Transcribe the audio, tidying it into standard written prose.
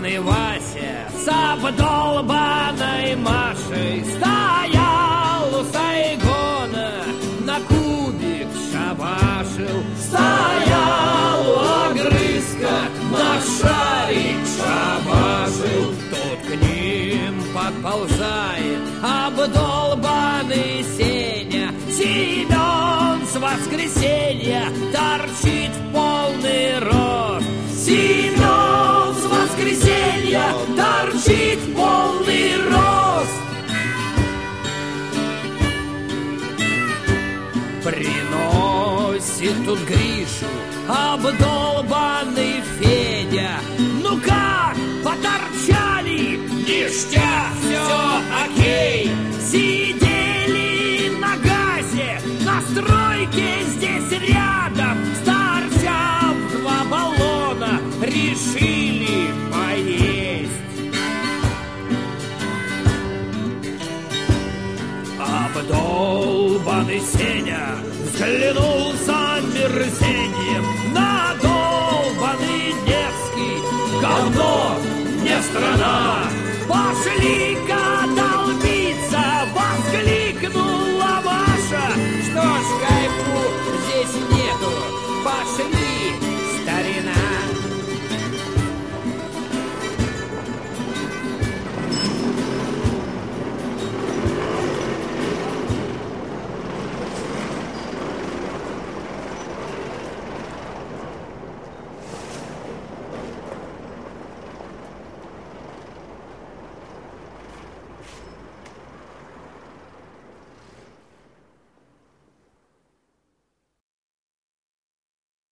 Обдолбанный Вася с обдолбанной Машей стоял у Сайгона, на кубик шабашил. Стоял у огрызка, на шарик шабашил. Тут к ним подползает обдолбанный Сеня. Семен с воскресенья торчит в полный рост. Семен с воскресенья торчит в полный рост. Приносит тут Гришу обдолбанный Федя. Ну как, поторчали? Ништяк, все окей. Сидели на газе, на стройке здесь рядом. Старся в 2 баллона, решили поесть. Обдолбанный Сеня взглянул с омерзением на долбанный Невский. Говно, не страна, пошли-ка